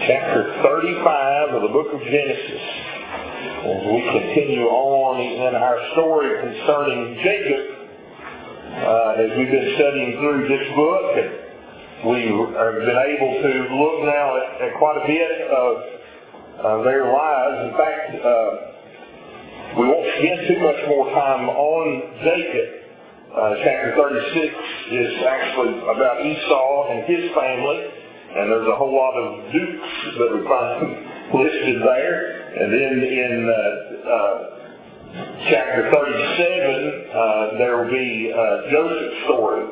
chapter 35 of the book of Genesis. As we continue on in our story concerning Jacob, as we've been studying through this book, and we have been able to look now at quite a bit of their lives. In fact, we won't spend too much more time on Jacob. Chapter 36 is actually about Esau and his family, and there's a whole lot of dukes that we find listed there. And then in chapter 37, there will be Joseph's story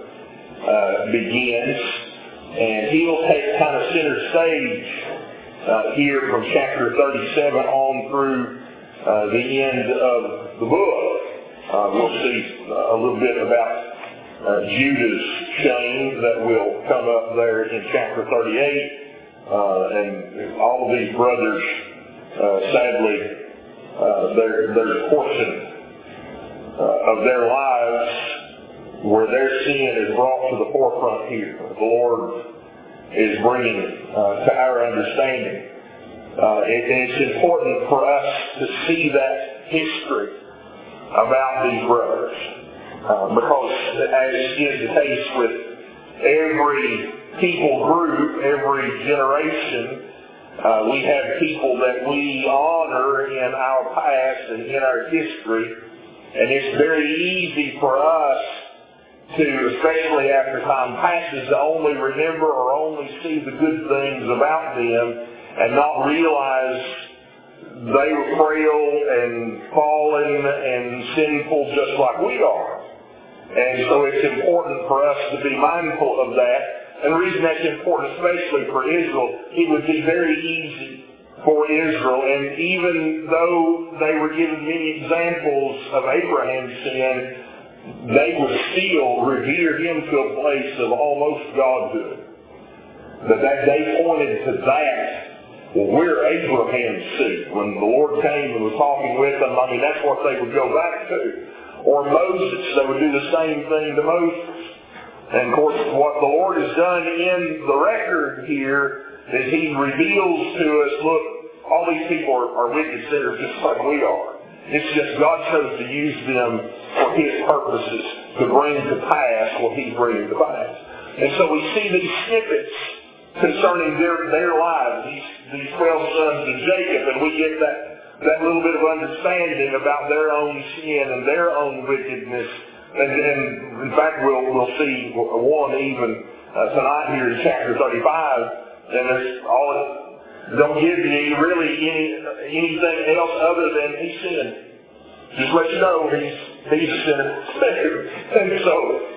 begins, and he'll take kind of center stage here from chapter 37 on through the end of the book. We'll see a little bit about Judah's shame that will come up there in chapter 38. And all of these brothers, sadly, there's a portion of their lives where their sin is brought to the forefront here. The Lord is bringing to our understanding. It's important for us to see that history about these brothers, because as is the case with every people group, every generation, we have people that we honor in our past and in our history, and it's very easy for us to, especially after time passes, to only remember or only see the good things about them and not realize they were frail and fallen and sinful just like we are. And so it's important for us to be mindful of that. And the reason that's important, especially for Israel, it would be very easy for Israel, and even though they were given many examples of Abraham's sin, they would still revere him to a place of almost godhood. That they pointed to that. Well, we're Abraham's seed. When the Lord came and was talking with them, I mean, that's what they would go back to. Or Moses, they would do the same thing to Moses. And of course, what the Lord has done in the record here is He reveals to us, look, all these people are wicked sinners just like we are. It's just God chose to use them for His purposes to bring to pass what He's bringing to pass. And so we see these snippets concerning their lives, these 12 sons of Jacob, and we get that little bit of understanding about their own sin and their own wickedness. And in fact, we'll see one even tonight here in chapter 35, and there's don't give you really anything else other than he sinned. Just let you know he's a sinner. And so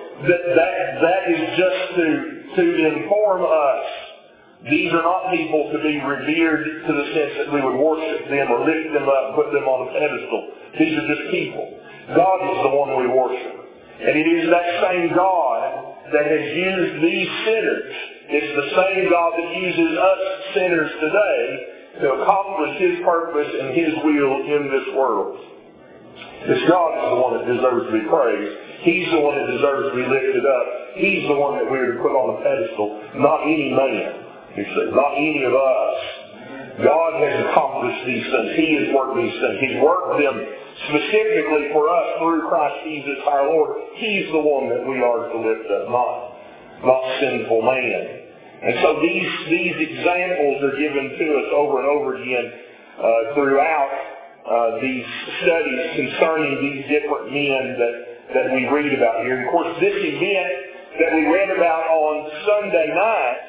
that is just to inform us. These are not people to be revered to the sense that we would worship them or lift them up, put them on a pedestal. These are just people. God is the one we worship. And it is that same God that has used these sinners. It's the same God that uses us sinners today to accomplish His purpose and His will in this world. This God is the one that deserves to be praised. He's the one that deserves to be lifted up. He's the one that we are to put on a pedestal, not any man. You see, not any of us. God has accomplished these things. He has worked these things. He's worked them specifically for us through Christ Jesus our Lord. He's the one that we are to lift up, not sinful man. And so these examples are given to us over and over again throughout these studies concerning these different men that we read about here. And of course, this event that we read about on Sunday night,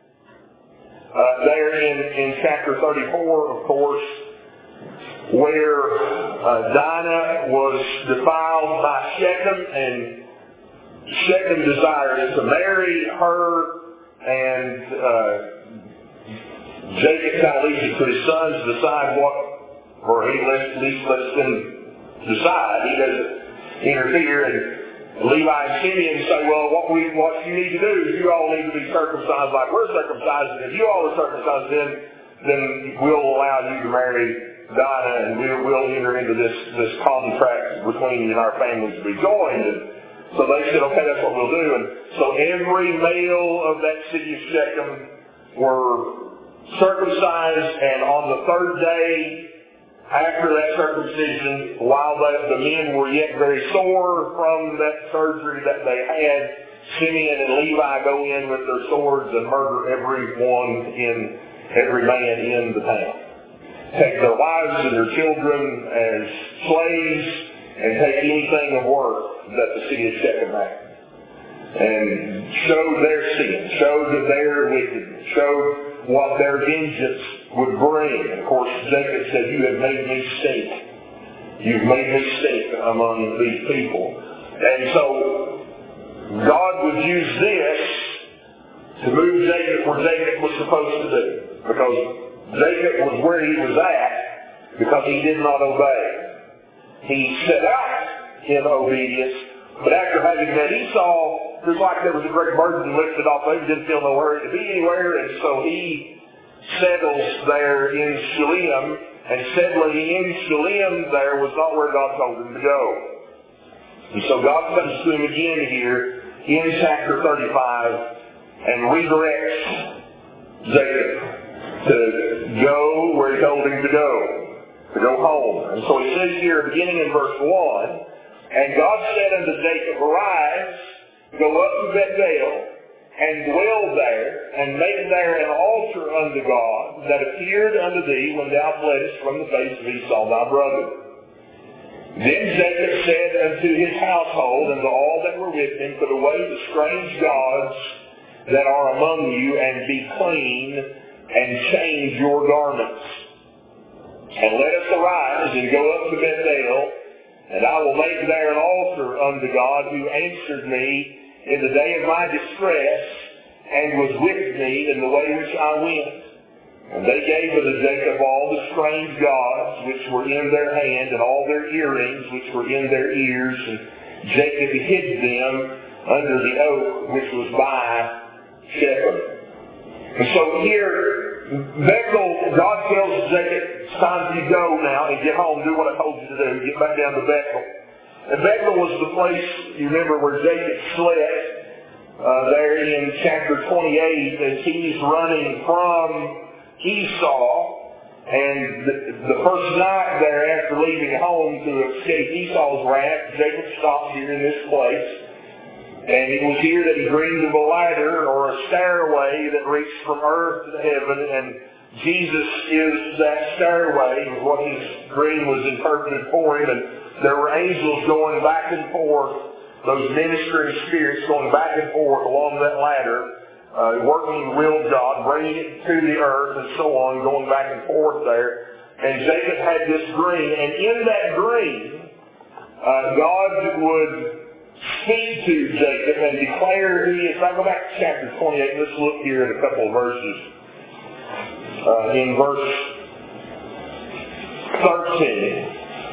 there in chapter 34, of course, where Dinah was defiled by Shechem, and Shechem desires to marry her, and Jacob kind of leaves it to his sons to decide what, or he at least lets them decide. He doesn't interfere, and Levi and Simeon say, well, what you need to do is you all need to be circumcised like we're circumcised, and if you all are circumcised, then we'll allow you to marry Dinah, and we'll enter into this contract between you and our families to be joined. And so they said, okay, that's what we'll do. And so every male of that city of Shechem were circumcised, and on the third day after that circumcision, while the men were yet very sore from that surgery that they had, Simeon and Levi go in with their swords and murder every man in the town. Take their wives and their children as slaves, and take anything of worth that the city of Shechem had. And showed their sin, showed their wickedness, showed what their vengeance would bring. And of course, Jacob said, "You have made me stink. You've made me stink among these people." And so, God would use this to move Jacob where Jacob was supposed to be. Because Jacob was where he was at because he did not obey. He set out in obedience, but after having met Esau, it was like there was a great burden lifted off of him. He didn't feel no hurry to be anywhere, and so he settles there in Shalem, and settling in Shalem there was not where God told him to go. And so God comes to him again here in chapter 35 and redirects Jacob to go where he told him to go home. And so he says here, beginning in verse 1, "And God said unto Jacob, Arise, go up to Bethel, and dwell there, and make there an altar unto God, that appeared unto thee when thou fleddest from the face of Esau thy brother. Then Jacob said unto his household, and to all that were with him, Put away the strange gods that are among you, and be clean, and change your garments. And let us arise, and go up to Bethel, and I will make there an altar unto God, who answered me in the day of my distress, and was with me in the way which I went. And they gave unto Jacob all the strange gods which were in their hand, and all their earrings which were in their ears, and Jacob hid them under the oak which was by Shechem." And so here, Bethel, God tells Jacob, "It's time for you to go now and get home, do what I told you to do, get back down to Bethel." And Bethel was the place, you remember, where Jacob slept there in chapter 28, as he's running from Esau. And the first night there, after leaving home to escape Esau's wrath, Jacob stopped here in this place. And it was here that he dreamed of a ladder or a stairway that reached from earth to heaven, and Jesus is that stairway, was what his dream was interpreted for him. And there were angels going back and forth, those ministering spirits going back and forth along that ladder, working the will of God, bringing it to the earth and so on, going back and forth there. And Jacob had this dream, and in that dream, God would speak to Jacob and declare who he is. Now go back to chapter 28. Let's look here at a couple of verses. In verse 13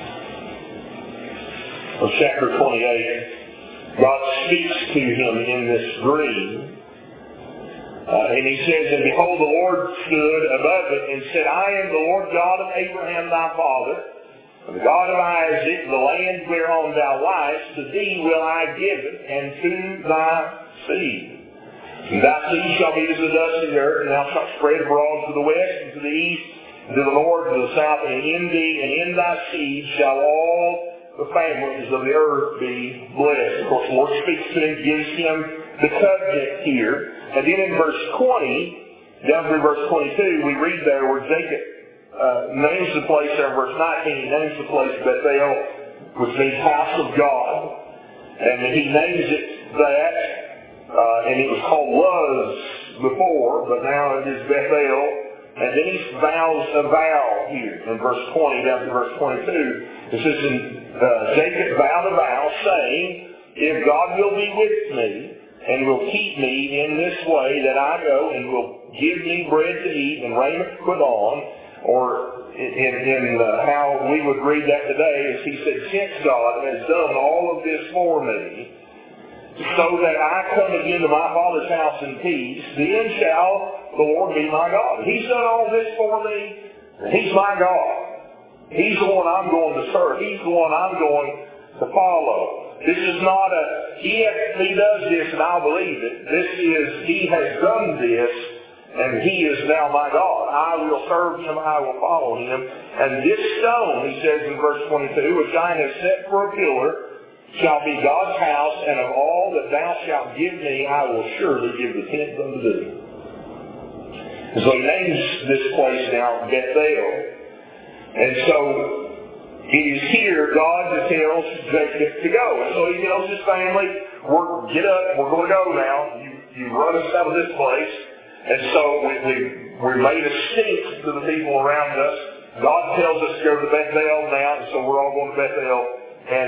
of chapter 28, God speaks to him in this dream. And he says, "And behold, the Lord stood above it and said, I am the Lord God of Abraham thy father, and the God of Isaac, the land whereon thou liest, to thee will I give it, and to thy seed. And thy seed shall be as the dust of the earth, and thou shalt spread abroad to the west, and to the east, and to the north, and to the south, and in thee, and in thy seed shall all the families of the earth be blessed." Of course, the Lord speaks to him, gives him the covenant here. And then in verse 20, down through verse 22, we read there where Jacob names the place there in verse 19, he names the place Bethel, which means house of God. And he names it that, and it was called Luz before, but now it is Bethel. And then he vows a vow here in verse 20 down to verse 22. It says, Jacob vowed a vow, saying, "If God will be with me, and will keep me in this way that I go, and will give me bread to eat and raiment to put on," or in how we would read that today, is he said, "Since God has done all of this for me, so that I come again to my Father's house in peace, then shall the Lord be my God." He's done all this for me, and he's my God. He's the one I'm going to serve. He's the one I'm going to follow. This is not if he does this and I'll believe it. This is, he has done this, and he is now my God. I will serve him, I will follow him. And this stone, he says in verse 22, which I have set for a pillar, shall be God's house, and of all that thou shalt give me, I will surely give the tenth unto thee. And so he names this place now Bethel. And so it is here God tells Jacob to go. And so he tells his family, get up, we're going to go now. You run us out of this place. And so we made a stink to the people around us. God tells us to go to Bethel now, and so we're all going to Bethel. And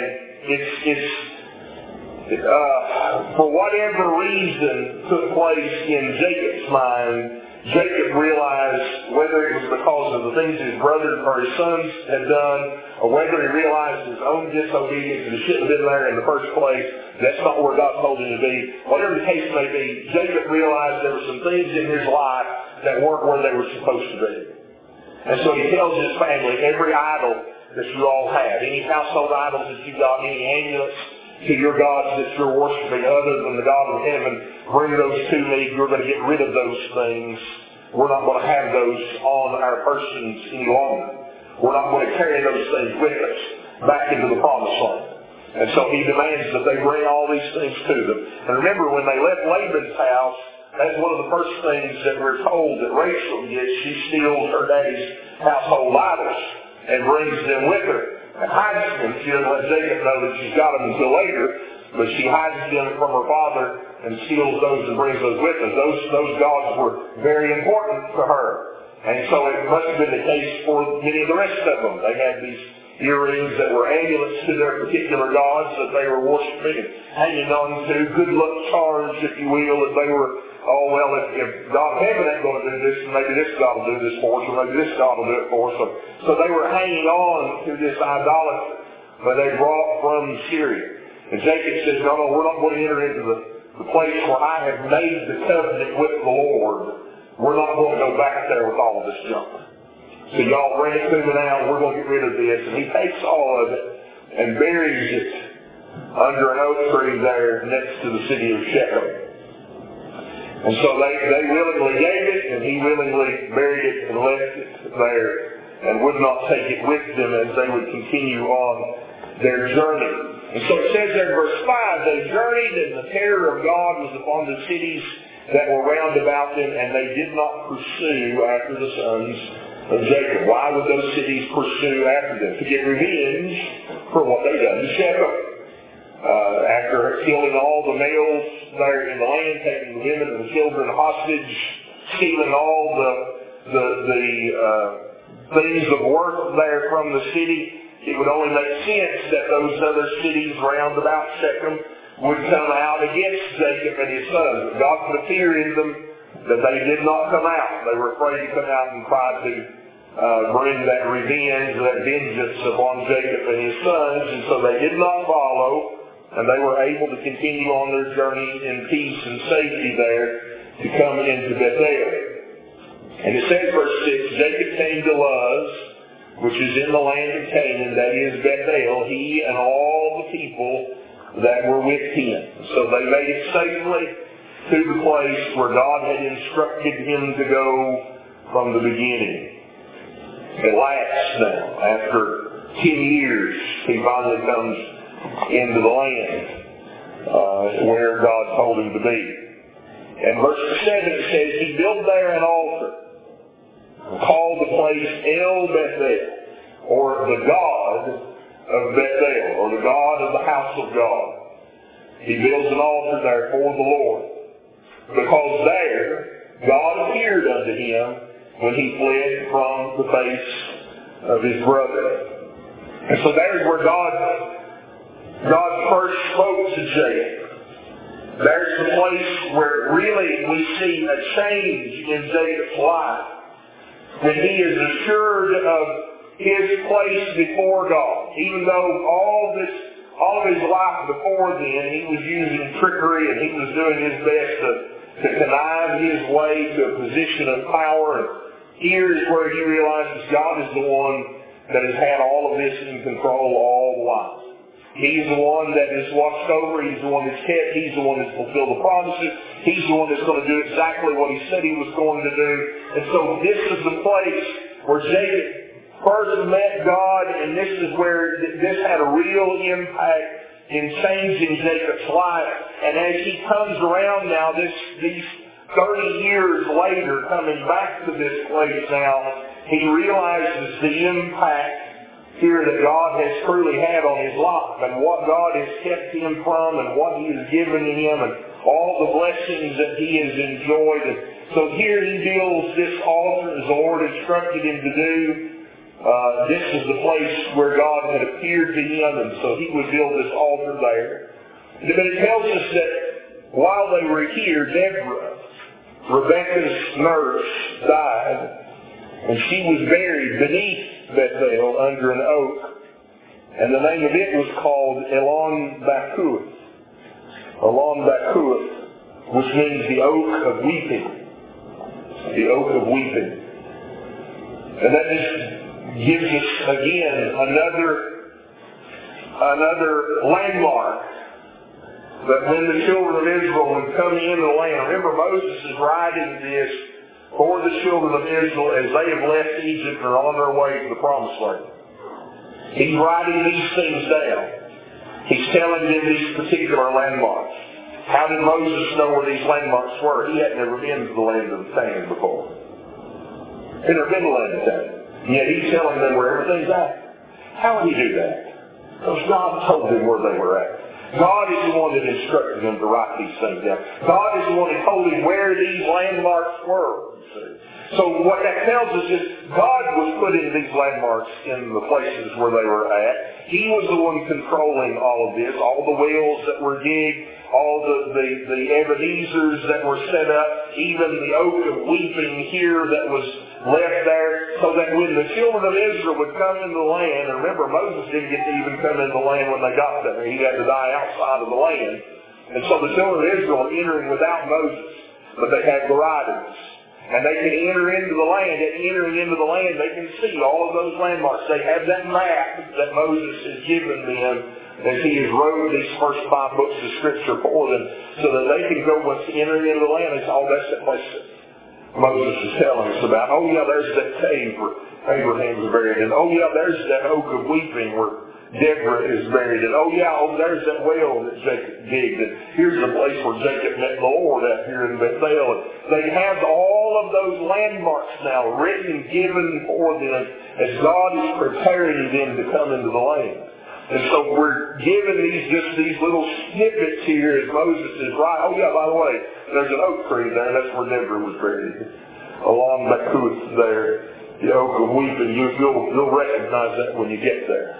for whatever reason took place in Jacob's mind, Jacob realized, whether it was because of the things his brothers or his sons had done, or whether he realized his own disobedience and he shouldn't have been there in the first place, that's not where God told him to be. Whatever the case may be, Jacob realized there were some things in his life that weren't where they were supposed to be. And so he tells his family, every idol that you all have, any household idols that you got, any amulets to your gods that you're worshiping other than the God of heaven, bring those to me. You're going to get rid of those things. We're not going to have those on our persons any longer. We're not going to carry those things with us back into the promised land. And so he demands that they bring all these things to them. And remember, when they left Laban's house, that's one of the first things that we're told that Rachel gets. She steals her daddy's household idols and brings them with her and hides them. She doesn't let Jacob know that she's got them until later, but she hides them from her father and steals those and brings those with her. Those gods were very important to her. And so it must have been the case for many of the rest of them. They had these earrings that were amulets to their particular gods that they were worshiping and hanging on to, good luck charms, if you will, that they were, oh, well, if God of heaven ain't going to do this, maybe this God will do this for us, or maybe this God will do it for us. So they were hanging on to this idolatry that they brought from Syria. And Jacob says, no, we're not going to enter into the place where I have made the covenant with the Lord. We're not going to go back there with all of this junk. So y'all bring it to me now, we're going to get rid of this. And he takes all of it and buries it under an oak tree there next to the city of Shechem. And so they willingly gave it, and he willingly buried it and left it there and would not take it with them as they would continue on their journey. And so it says there in verse 5, they journeyed, and the terror of God was upon the cities that were round about them, and they did not pursue after the sons of Jacob. Why would those cities pursue after them? To get revenge for what they done to Shechem. After killing all the males there in the land, taking the women and the children hostage, stealing all the things of worth there from the city, it would only make sense that those other cities round about Shechem would come out against Jacob and his sons. But God put a fear in them that they did not come out. They were afraid to come out and try to bring that revenge, that vengeance upon Jacob and his sons, and so they did not follow, and they were able to continue on their journey in peace and safety there to come into Bethel. And it says, verse 6, Jacob came to Luz, which is in the land of Canaan, that is Bethel, he and all the people that were with him. So they made it safely to the place where God had instructed him to go from the beginning. At last now, after 10 years, he finally comes into the land where God told him to be. And verse 7 says, he built there an altar, called the place El Bethel, or the God of Bethel, or the God of the house of God. He builds an altar there for the Lord, because there God appeared unto him when he fled from the face of his brother. And so there's where God first spoke to Jacob. There's the place where really we see a change in Jacob's life, when he is assured of his place before God. Even though all of his life before then, he was using trickery and he was doing his best to connive his way to a position of power. And here is where he realizes God is the one that has had all of this in control all the while. He's the one that is watched over. He's the one that's kept. He's the one that's fulfilled the promises. He's the one that's going to do exactly what he said he was going to do. And so this is the place where Jacob first met God, and this is where this had a real impact in changing Jacob's life. And as he comes around now, these 30 years later, coming back to this place now, he realizes the impact here that God has truly had on his life, and what God has kept him from, and what he has given him, and all the blessings that he has enjoyed. And so here he builds this altar as the Lord instructed him to do. This is the place where God had appeared to him, and so he would build this altar there. But it tells us that while they were here, Deborah, Rebekah's nurse, died, and she was buried beneath Bethel under an oak, and the name of it was called Elon Bakuth. Elon Bakuth, which means the oak of weeping. The oak of weeping. And that just gives us again another landmark that when the children of Israel would come into the land. Remember, Moses is writing this for the children of Israel as they have left Egypt and are on their way to the Promised Land. He's writing these things down. He's telling them these particular landmarks. How did Moses know where these landmarks were? He had never been to the land of the Canaan before. He'd never been to the land of Canaan. Yet he's telling them where everything's at. How would he do that? Because God told them where they were at. God is the one that instructed them to write these things down. God is the one that told them where these landmarks were. So what that tells us is God was putting these landmarks in the places where they were at. He was the one controlling all of this, all the wells that were digged, all the Ebenezers that were set up, even the oak of weeping here that was left there, so that when the children of Israel would come into the land, and remember Moses didn't get to even come into the land when they got there. He had to die outside of the land. And so the children of Israel are entering without Moses, but they had varieties. And they can enter into the land. And entering into the land, they can see all of those landmarks. They have that map that Moses has given them as he has wrote these first 5 books of Scripture for them, so that they can go once they enter into the land and say, oh, that's that place that Moses is telling us about. Oh, yeah, there's that cave where Abraham was buried. And oh, yeah, there's that oak of weeping where Deborah is buried. And oh, yeah, there's that well that Jacob digged. And here's the place where Jacob met the Lord out here in Bethel. And they have all of those landmarks now written and given for them as God is preparing them to come into the land. And so we're given these little snippets here as Moses is right. Oh, yeah, by the way, there's an oak tree there. That's where Deborah was buried. Along Bakuth there, the oak of weeping. You'll recognize that when you get there.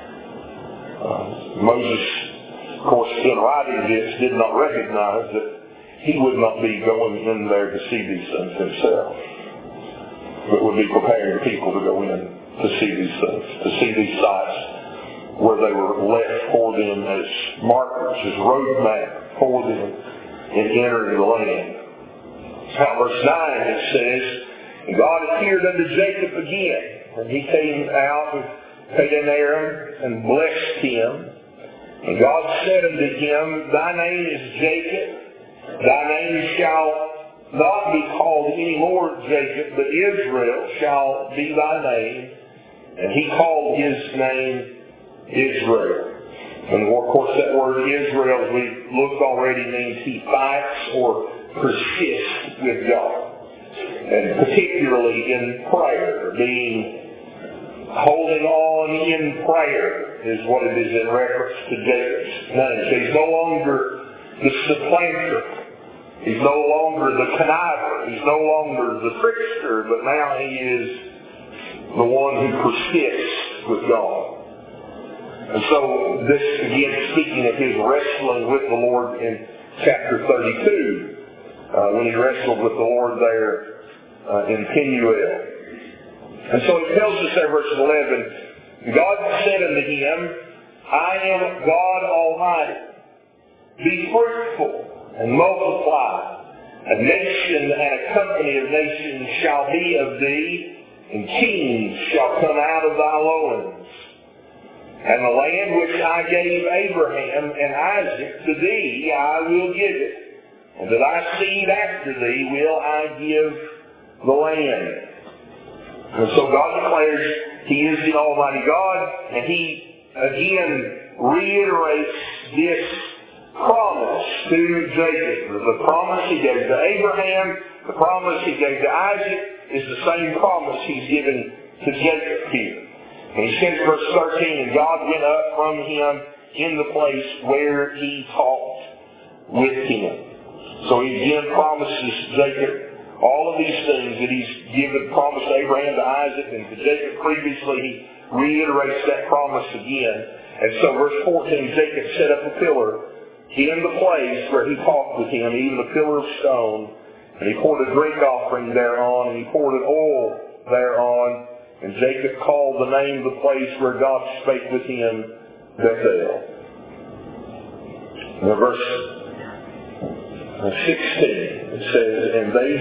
Moses, of course, in writing this, did not recognize that he would not be going in there to see these things himself, but would be preparing the people to go in to see these things, to see these sites where they were left for them as markers, as roadmap for them in entering the land. Now, verse 9, it says, God appeared unto Jacob again, and he came out of Padan Aram and blessed him. And God said unto him, thy name is Jacob. Thy name shall not be called any more Jacob, but Israel shall be thy name. And he called his name Israel. And of course that word Israel, as we looked already, means he fights or persists with God. And particularly in prayer, holding on in prayer is what it is in reference to Jacob's name. So he's no longer the supplanter. He's no longer the conniver. He's no longer the trickster, but now he is the one who persists with God. And so this, again, speaking of his wrestling with the Lord in chapter 32, when he wrestled with the Lord there in Penuel. And so it tells us there, verse 11, God said unto him, I am God Almighty. Be fruitful and multiply. A nation and a company of nations shall be of thee, and kings shall come out of thy loins. And the land which I gave Abraham and Isaac to thee, I will give it. And to thy seed after thee will I give the land. And so God declares He is the Almighty God, and He again reiterates this promise to Jacob. The promise He gave to Abraham, the promise He gave to Isaac, is the same promise He's given to Jacob here. And He says, verse 13, and God went up from him in the place where He talked with him. So He again promises Jacob all of these things that He's given, promised to Abraham, to Isaac, and to Jacob previously. He reiterates that promise again. And so verse 14, Jacob set up a pillar in the place where He talked with him, even a pillar of stone. And He poured a drink offering thereon, and He poured an oil thereon. And Jacob called the name of the place where God spake with him, Bethel. Now verse 16, it says, and they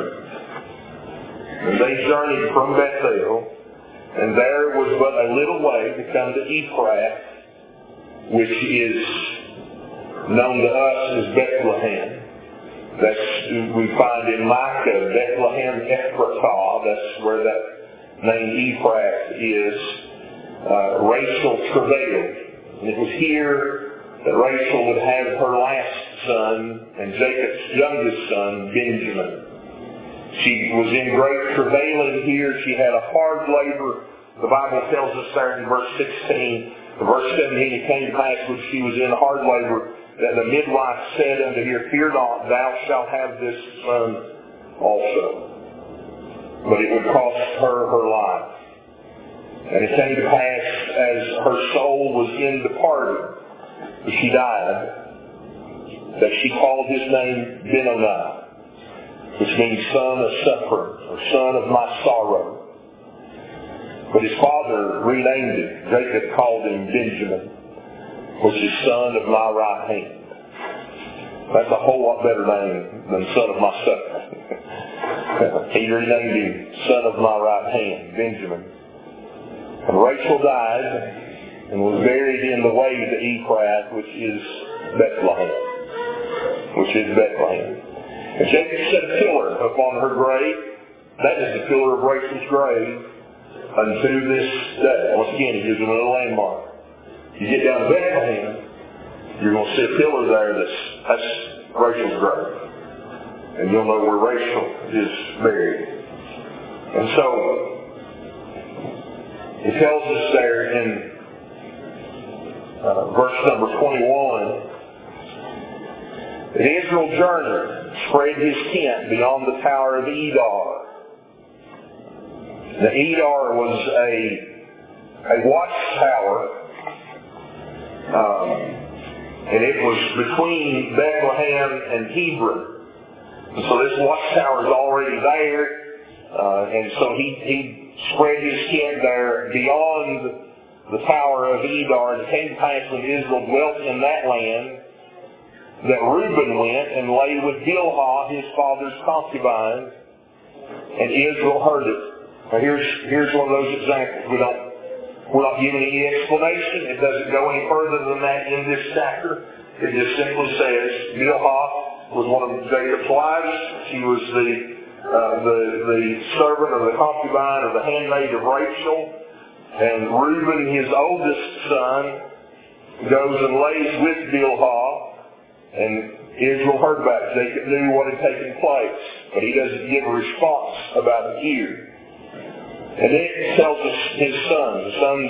journeyed from Bethel, and there was but a little way to come to Ephrath, which is known to us as Bethlehem. That's, we find in Micah, Bethlehem Ephratah, that's where that name Ephrath is. Rachel travailed. And it was here that Rachel would have her last son and Jacob's youngest son, Benjamin. She was in great travailing here. She had a hard labor. The Bible tells us there in verse 16, verse 17, it came to pass when she was in hard labor that the midwife said unto her, fear not, thou shalt have this son also. But it would cost her her life. And it came to pass, as her soul was in departing, she died, that she called his name Benoni, which means son of suffering, or son of my sorrow. But his father renamed him. Jacob called him Benjamin, which is son of my right hand. That's a whole lot better name than son of my suffering. He renamed him son of my right hand, Benjamin. And Rachel died and was buried in the way to Ephrath, which is Bethlehem. And Jacob set a pillar upon her grave. That is the pillar of Rachel's grave unto this day. Once again, he gives it another landmark. You get down to Bethlehem, you're going to see a pillar there that's Rachel's grave. And you'll know where Rachel is buried. And so, it tells us there in verse number 21, that Israel journeyed, spread his tent beyond the tower of Edar. The Edar was a watchtower, and it was between Bethlehem and Hebron. And so this watchtower is already there, and so he spread his tent there beyond the tower of Edar. And it came to pass when Israel dwelt in that land, that Reuben went and lay with Bilhah, his father's concubine, and Israel heard it. Now here's one of those examples. We're not giving any explanation. It doesn't go any further than that in this chapter. It just simply says Bilhah was one of Jacob's wives. She was the servant or the concubine or the handmaid of Rachel. And Reuben, his oldest son, goes and lays with Bilhah. And Israel heard about it. Jacob knew what had taken place. But he doesn't give a response about it here. And then it tells us his sons. The sons,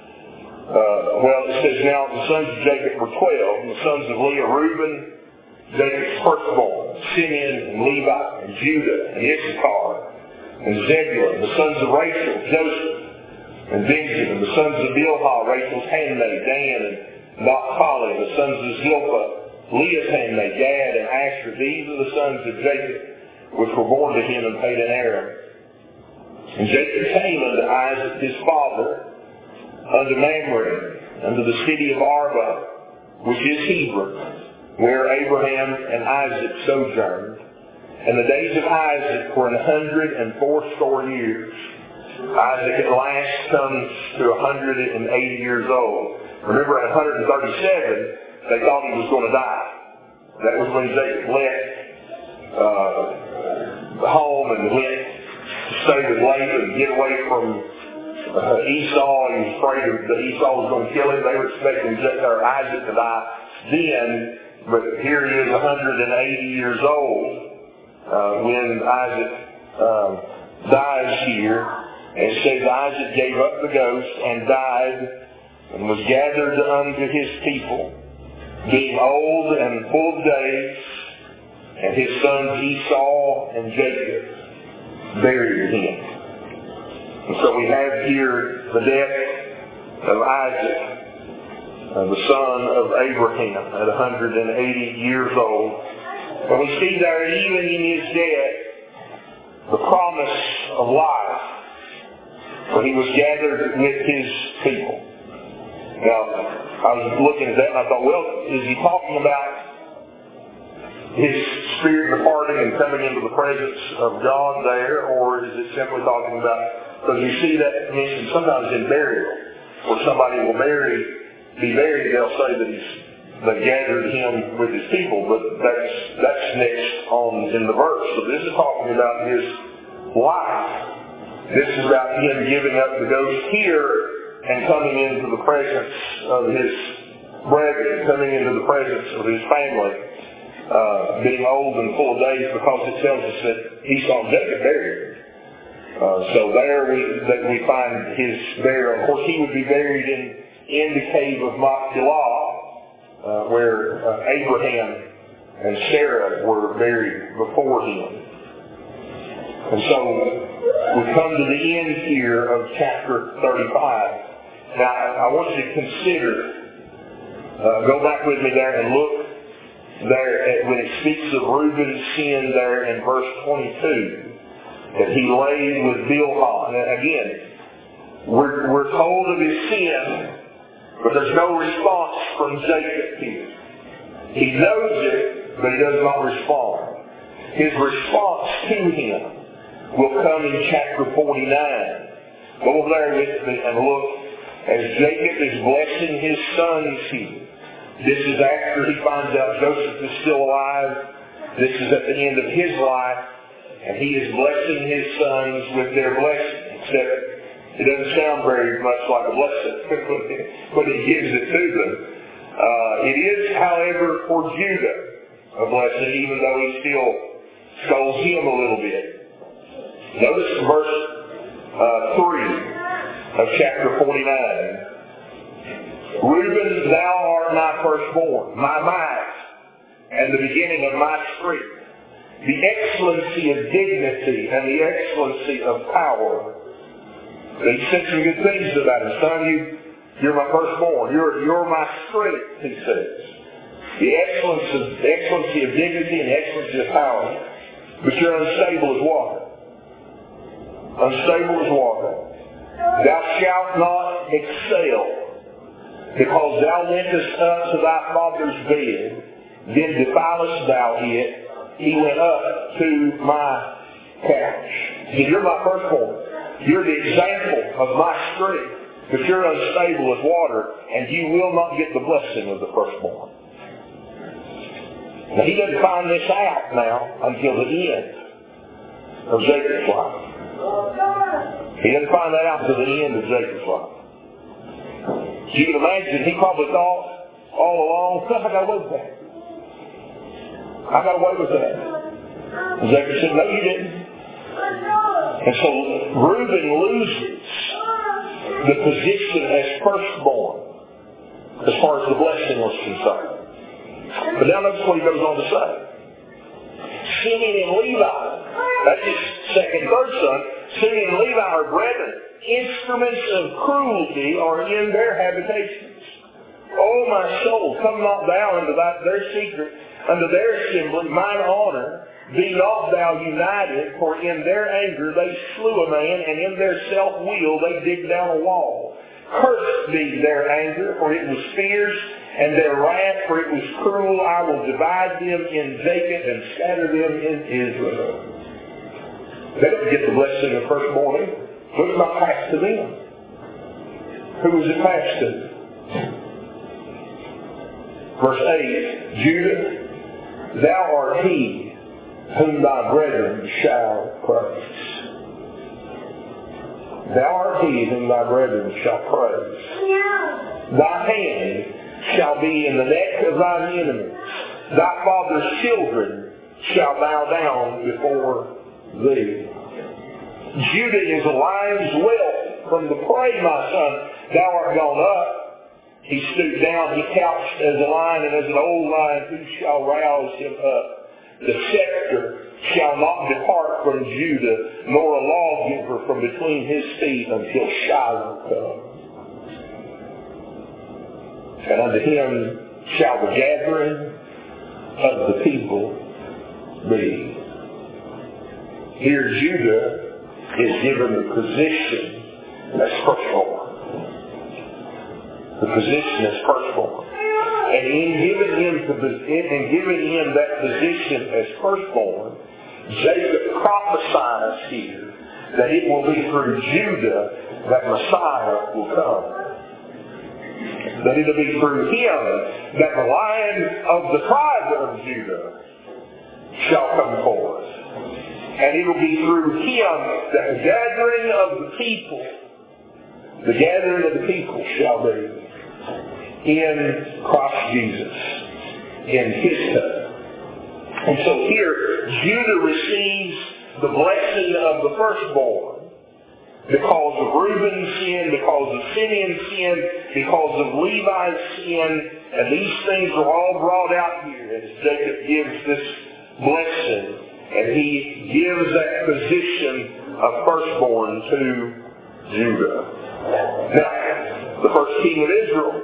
it says now the sons of Jacob were 12. And the sons of Leah, Reuben, Jacob's firstborn, Simeon and Levi and Judah and Issachar and Zebulun. The sons of Rachel, Joseph and Benjamin. The sons of Bilhah, Rachel's handmaid, Dan and Naphtali. The sons of Zilpah, Leah's handmaid, Gad and Asher. These are the sons of Jacob which were born to him in Padan Aram. And Jacob came unto Isaac his father, unto Mamre, unto the city of Arba, which is Hebron, where Abraham and Isaac sojourned. And the days of Isaac were 180 years. Isaac at last comes to 180 years old. Remember, at 137, they thought he was going to die. That was when Jacob left home and went to stay with Laban and get away from Esau. He was afraid that Esau was going to kill him. They were expecting Isaac to die then, but here he is 180 years old when Isaac dies here. And it says Isaac gave up the ghost and died and was gathered unto his people, being old and full of days, and his sons Esau and Jacob buried him. And so we have here the death of Isaac, the son of Abraham, at 180 years old. And we see there, even in his death, the promise of life, when he was gathered with his people. Now, I was looking at that and I thought, well, is he talking about his spirit departing and coming into the presence of God there, or is it simply talking about, because you see that mentioned sometimes in burial, where somebody will be buried, they'll say that they gathered him with his people, but that's next on in the verse. So this is talking about his life. This is about him giving up the ghost here and coming into the presence of his brethren, coming into the presence of his family, being old and full of days, because it tells us that Esau and Jacob buried him. So there we find his burial. Of course, he would be buried in the cave of Machpelah, where Abraham and Sarah were buried before him. And so we come to the end here of chapter 35. Now, I want you to consider, go back with me there and look there at when it speaks of Reuben's sin there in verse 22, that he laid with Bilhah. And again, we're told of his sin, but there's no response from Jacob here. He knows it, but he does not respond. His response to him will come in chapter 49. Go over there with me and look as Jacob is blessing his sons here. This is after he finds out Joseph is still alive. This is at the end of his life, and he is blessing his sons with their blessing, except it doesn't sound very much like a blessing when he gives it to them. It is, however, for Judah a blessing, even though he still scolds him a little bit. Notice verse 3 of chapter 49. Reuben, thou art my firstborn, my might, and the beginning of my strength, the excellency of dignity and the excellency of power. He said some good things about him. Son, you're my firstborn. You're my strength, he says. The excellency of dignity and the excellency of power. But you're unstable as water. Unstable as water. Thou shalt not excel, because thou wentest up to thy father's bed, then defilest thou it. He went up to my couch. See, you're my firstborn. You're the example of my strength, but you're unstable as water, and you will not get the blessing of the firstborn. Now, he doesn't find this out now until the end of Jacob's life. He doesn't find that out until the end of Jacob's life. So you can imagine he probably thought all along, I got away with that. I got away with that. And Jacob said, no, you didn't. And so Reuben loses the position as firstborn as far as the blessing was concerned. But now notice what he goes on to say. Simeon and Levi, that's his second, third son, Simeon and Levi are brethren. Instruments of cruelty are in their habitations. O my soul, come not thou into their secret, unto their assembly, mine honor. Be not thou united, for in their anger they slew a man, and in their self-will they digged down a wall. Cursed be their anger, for it was fierce, and their wrath, for it was cruel. I will divide them in Jacob and scatter them in Israel. They don't get the blessing of firstborn. But it's not passed to them. Who is it passed to? Verse 8, Judah, thou art he whom thy brethren shall praise. Thou art he whom thy brethren shall praise. Thy hand shall be in the neck of thine enemies. Thy father's children shall bow down before thee. Judah is a lion's whelp from the prey, my son. Thou art gone up. He stooped down, he couched as a lion, and as an old lion, who shall rouse him up? The scepter shall not depart from Judah, nor a lawgiver from between his feet until Shiloh come. And unto him shall the gathering of the people be. Here Judah is given the position as firstborn. The position as firstborn. And in giving him that position as firstborn, Jacob prophesies here that it will be through Judah that Messiah will come. That it will be through him that the Lion of the tribe of Judah shall come forth. And it will be through him that the gathering of the people shall be in Christ Jesus, in his time. And so here, Judah receives the blessing of the firstborn because of Reuben's sin, because of Simeon's sin, because of Levi's sin, and these things are all brought out here as Jacob gives this blessing, and he gives that position of firstborn to Judah. Now, the first king of Israel,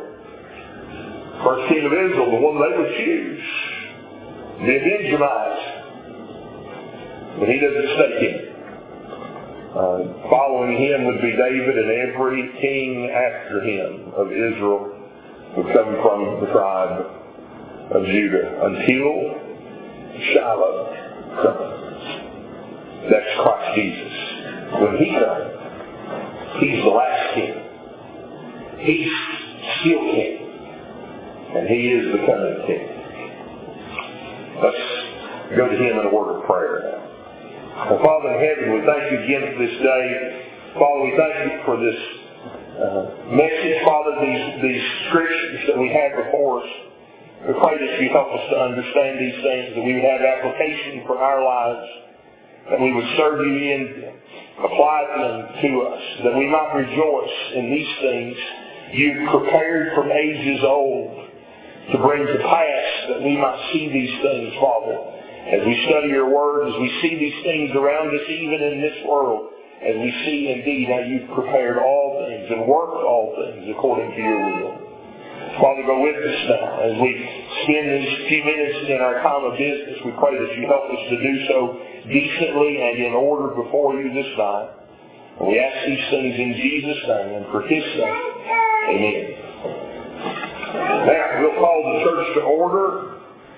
the one they would choose, the Benjamite, but he doesn't stake him. Following him would be David, and every king after him of Israel would come from the tribe of Judah until Shiloh comes. That's Christ Jesus. When he comes, he's the last king. He's still king. And he is the coming king. Let's go to him in a word of prayer now. Well, Father in heaven, we thank you again for this day. Father, we thank you for this message, Father, these scriptures that we have before us. We pray that you help us to understand these things, that we would have application for our lives, that we would serve you in them, apply them to us, that we might rejoice in these things you've prepared from ages old to bring to pass, that we might see these things, Father. As we study your word, as we see these things around us, even in this world, as we see indeed how you've prepared all things and worked all things according to your will. Father, go with us now. As we spend these few minutes in our time of business, we pray that you help us to do so decently and in order before you this night. And we ask these things in Jesus' name and for his sake. Amen. Now, we'll call the church to order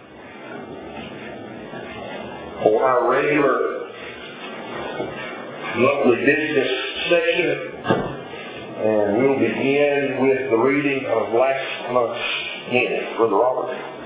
for our regular monthly business session, and we'll begin with the reading of last month's minute. Brother Robert.